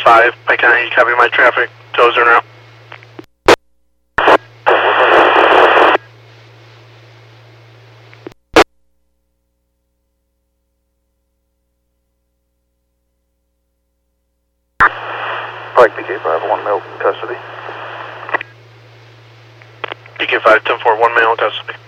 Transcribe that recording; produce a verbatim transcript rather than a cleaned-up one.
five, Pike County, you copy my traffic, tows are now. Pike P K five, one male in custody. P K five, ten four, one male in custody.